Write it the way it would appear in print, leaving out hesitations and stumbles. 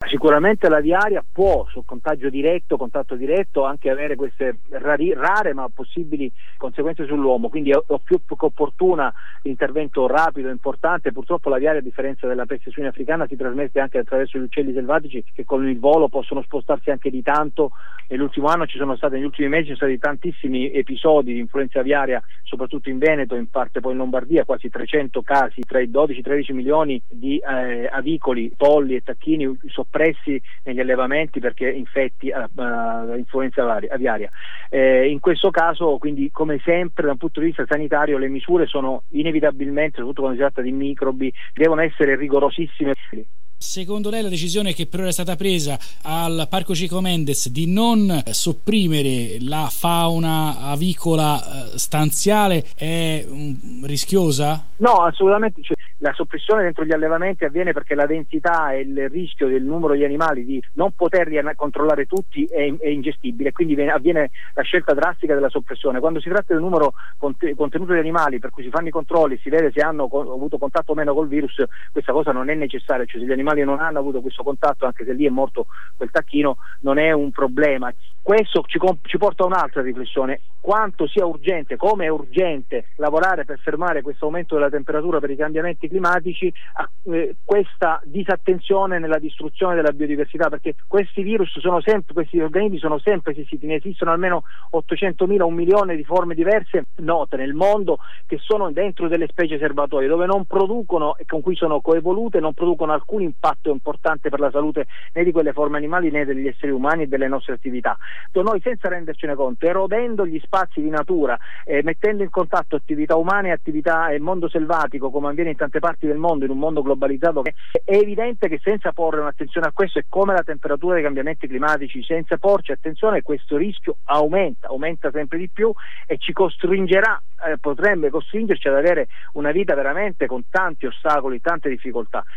Sicuramente la viaria può, sul contagio diretto, contatto diretto, anche avere queste rare ma possibili conseguenze sull'uomo, quindi è più opportuna l'intervento rapido e importante. Purtroppo la viaria, a differenza della peste suina africana, si trasmette anche attraverso gli uccelli selvatici, che con il volo possono spostarsi anche di tanto. Nell'ultimo anno negli ultimi mesi ci sono stati tantissimi episodi di influenza aviaria, soprattutto in Veneto, in parte poi in Lombardia, quasi 300 casi, tra i 12-13 milioni di avicoli, polli e tacchini soppressi negli allevamenti perché infetti influenza aviaria. In questo caso, quindi, come sempre da un punto di vista sanitario, le misure sono inevitabilmente, soprattutto quando si tratta di microbi, devono essere rigorosissime. Secondo lei la decisione che per ora è stata presa al Parco Chico Mendes di non sopprimere la fauna avicola stanziale è rischiosa? No, assolutamente. La soppressione dentro gli allevamenti avviene perché la densità e il rischio del numero di animali di non poterli controllare tutti è ingestibile, quindi avviene la scelta drastica della soppressione. Quando si tratta del numero contenuto di animali, per cui si fanno i controlli, si vede se hanno avuto contatto o meno col virus, questa cosa non è necessaria, cioè se gli animali non hanno avuto questo contatto, anche se lì è morto quel tacchino, non è un problema. Questo ci porta a un'altra riflessione: quanto sia urgente, come è urgente lavorare per fermare questo aumento della temperatura per i cambiamenti climatici, questa disattenzione nella distruzione della biodiversità, perché questi organismi sono sempre esistiti, ne esistono almeno 800.000, 1 milione di forme diverse note nel mondo, che sono dentro delle specie serbatoie dove non producono, e con cui sono coevolute, non producono alcun impatto importante per la salute né di quelle forme animali né degli esseri umani e delle nostre attività. Noi, senza rendercene conto, erodendo gli spazi di natura, mettendo in contatto attività umane e mondo selvatico, come avviene in tante parti del mondo, in un mondo globalizzato, è evidente che senza porre un'attenzione a questo, è come la temperatura dei cambiamenti climatici, senza porci attenzione questo rischio aumenta sempre di più e ci potrebbe costringerci ad avere una vita veramente con tanti ostacoli, tante difficoltà.